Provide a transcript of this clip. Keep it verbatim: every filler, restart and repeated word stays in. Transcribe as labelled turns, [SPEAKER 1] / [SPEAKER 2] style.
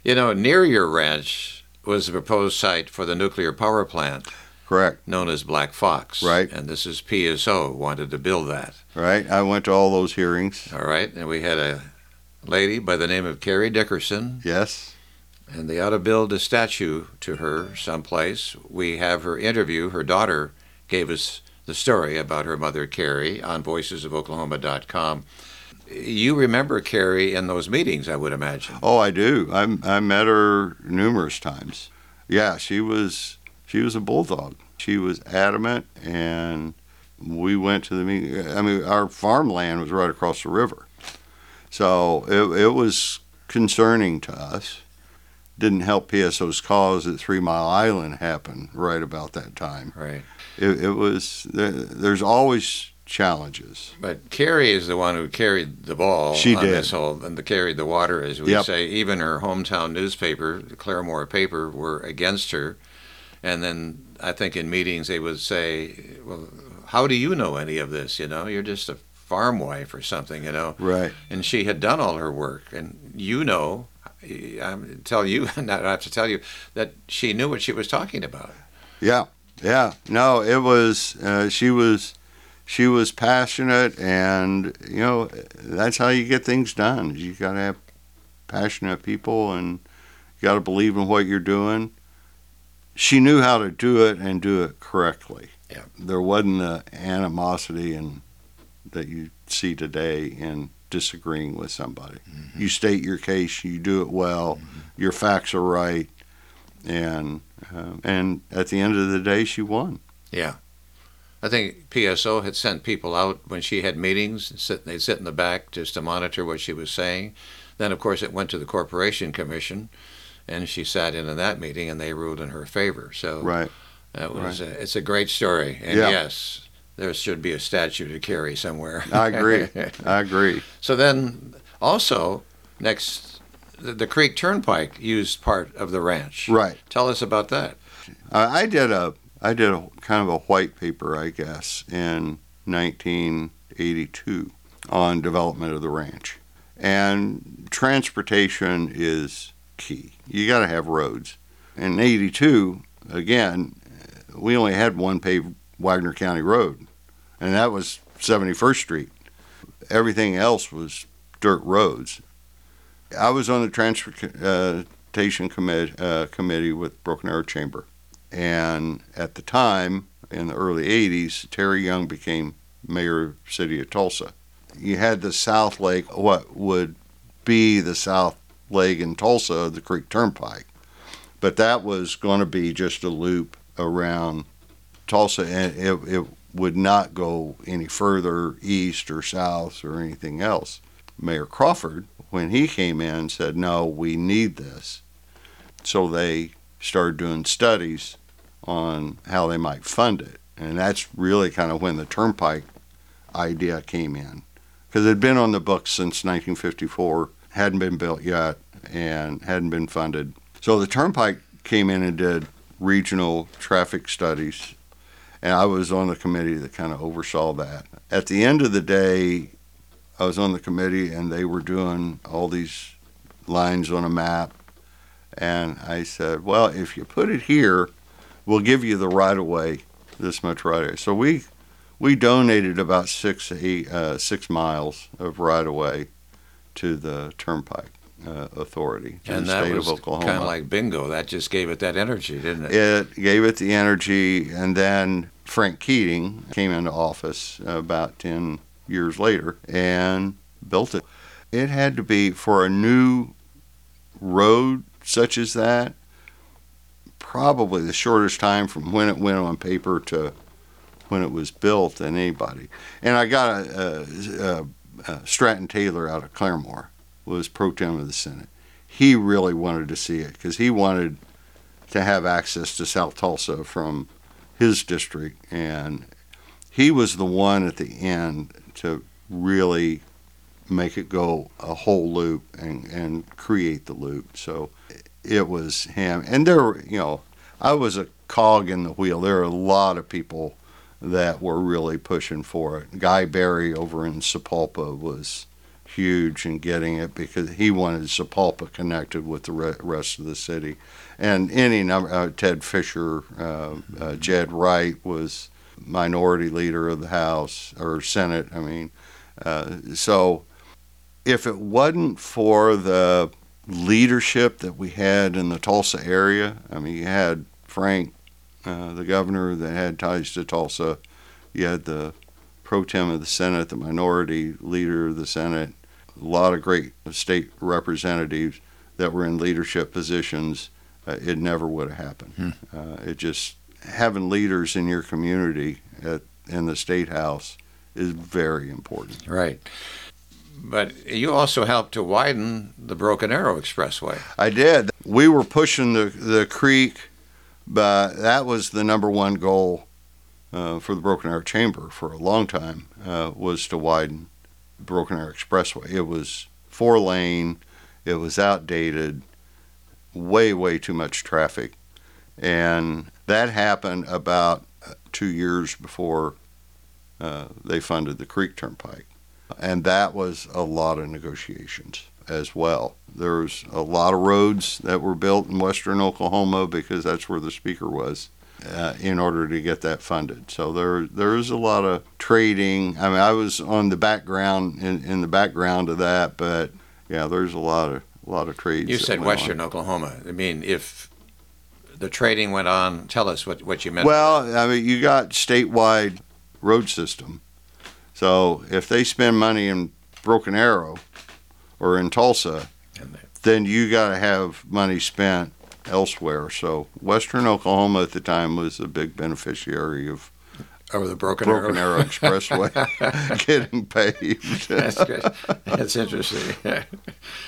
[SPEAKER 1] You know, near your ranch was the proposed site for the nuclear power plant.
[SPEAKER 2] Correct.
[SPEAKER 1] Known as Black Fox.
[SPEAKER 2] Right.
[SPEAKER 1] And this is P S O wanted to build that.
[SPEAKER 2] Right. I went to all those hearings.
[SPEAKER 1] All right. And we had a lady by the name of Carrie Dickerson.
[SPEAKER 2] Yes.
[SPEAKER 1] And they ought to build a statue to her someplace. We have her interview. Her daughter gave us the story about her mother, Carrie, on voices of oklahoma dot com. You remember Carrie in those meetings, I would imagine.
[SPEAKER 2] Oh, I do. I, I met her numerous times. Yeah, she was she was a bulldog. She was adamant, and we went to the meeting. I mean, our farmland was right across the river. So it, it was concerning to us. Didn't help P S O's cause that Three Mile Island happened right about that time.
[SPEAKER 1] Right.
[SPEAKER 2] It, it was, there, there's always challenges.
[SPEAKER 1] But Carrie is the one who carried the ball
[SPEAKER 2] She
[SPEAKER 1] on
[SPEAKER 2] did.
[SPEAKER 1] this whole, and the carried the water, as we
[SPEAKER 2] Yep.
[SPEAKER 1] say. Even her hometown newspaper, the Claremore paper, were against her. And then I think in meetings they would say, well, how do you know any of this? You know, you're just a farm wife or something, you know.
[SPEAKER 2] Right.
[SPEAKER 1] And she had done all her work. And you know, I tell you, not I have to tell you, that she knew what she was talking about.
[SPEAKER 2] Yeah. Yeah. No, it was, uh, she was, she was passionate, and, you know, that's how you get things done. You got to have passionate people, and you got to believe in what you're doing. She knew how to do it and do it correctly.
[SPEAKER 1] Yeah.
[SPEAKER 2] There wasn't the animosity and that you see today in disagreeing with somebody. Mm-hmm. You state your case, you do it well, mm-hmm. your facts are right, and uh, and at the end of the day, she won.
[SPEAKER 1] Yeah. I think P S O had sent people out when she had meetings. Sit, they'd sit in the back just to monitor what she was saying. Then, of course, it went to the Corporation Commission, and she sat in on that meeting, and they ruled in her favor. So
[SPEAKER 2] right.
[SPEAKER 1] that was
[SPEAKER 2] right.
[SPEAKER 1] a, it's a great story. And
[SPEAKER 2] yeah.
[SPEAKER 1] yes, there should be a statue to Carrie somewhere.
[SPEAKER 2] I agree. I agree.
[SPEAKER 1] So then, also, next, the, the Creek Turnpike used part of the ranch.
[SPEAKER 2] Right.
[SPEAKER 1] Tell us about that.
[SPEAKER 2] Uh, I did a I did a kind of a white paper, I guess, in nineteen eighty-two on development of the ranch. And transportation is key. You got to have roads. In eighty-two, again, we only had one paved Wagner County road, and that was seventy-first Street. Everything else was dirt roads. I was on the transportation commit, uh, committee with Broken Arrow Chamber. And at the time, in the early eighties, Terry Young became mayor of the city of Tulsa. You had the South Lake, what would be the South Lake in Tulsa, the Creek Turnpike. But that was going to be just a loop around Tulsa, and it, it would not go any further east or south or anything else. Mayor Crawford, when he came in, said, no, we need this. So they started doing studies on how they might fund it. And that's really kind of when the turnpike idea came in. Because it had been on the books since nineteen fifty-four, hadn't been built yet, and hadn't been funded. So the turnpike came in and did regional traffic studies, and I was on the committee that kind of oversaw that. At the end of the day, I was on the committee, and they were doing all these lines on a map. And I said, well, if you put it here, we'll give you the right-of-way, this much right-of-way. So we we donated about six eight, uh, six miles of right-of-way to the Turnpike uh, Authority, to
[SPEAKER 1] and
[SPEAKER 2] the
[SPEAKER 1] that
[SPEAKER 2] state
[SPEAKER 1] was
[SPEAKER 2] of Oklahoma.
[SPEAKER 1] Kind of like bingo. That just gave it that energy, didn't it?
[SPEAKER 2] It gave it the energy, and then Frank Keating came into office about ten years later and built it. It had to be, for a new road such as that, probably the shortest time from when it went on paper to when it was built than anybody. And I got a, a, a Stratton Taylor out of Claremore, was pro tem of the Senate. He really wanted to see it because he wanted to have access to South Tulsa from his district, and he was the one at the end to really make it go a whole loop and, and create the loop. So it was him. And there were, you know, I was a cog in the wheel. There are a lot of people that were really pushing for it. Guy Berry over in Sapulpa was huge in getting it because he wanted Sapulpa connected with the re- rest of the city. And any number, uh, Ted Fisher, uh, uh, Jed Wright was minority leader of the House or Senate. I mean, uh, so if it wasn't for the leadership that we had in the Tulsa area, I mean, you had Frank, uh, the governor that had ties to Tulsa. You had the pro tem of the Senate, the minority leader of the Senate, a lot of great state representatives that were in leadership positions. Uh, it never would have happened.
[SPEAKER 1] Hmm.
[SPEAKER 2] Uh, it just having leaders in your community at, in the state house is very important.
[SPEAKER 1] Right. But you also helped to widen the Broken Arrow Expressway.
[SPEAKER 2] I did. We were pushing the the creek, but that was the number one goal uh, for the Broken Arrow Chamber for a long time, uh, was to widen the Broken Arrow Expressway. It was four lane. It was outdated. Way, way too much traffic. And that happened about two years before uh, they funded the Creek Turnpike. And that was a lot of negotiations as well. There was a lot of roads that were built in western Oklahoma because that's where the speaker was uh, in order to get that funded. So there there was a lot of trading. I mean, I was on the background, in, in the background of that, but yeah, there's a lot of a lot of trades.
[SPEAKER 1] You
[SPEAKER 2] that
[SPEAKER 1] said
[SPEAKER 2] went
[SPEAKER 1] western
[SPEAKER 2] on.
[SPEAKER 1] Oklahoma. I mean, if the trading went on, tell us what, what you meant.
[SPEAKER 2] Well, I mean, you got statewide road system. So if they spend money in Broken Arrow or in Tulsa, then you got to have money spent elsewhere. So western Oklahoma at the time was a big beneficiary of
[SPEAKER 1] Over the Broken,
[SPEAKER 2] Broken
[SPEAKER 1] Arrow,
[SPEAKER 2] Arrow Expressway getting paved.
[SPEAKER 1] That's good. That's interesting.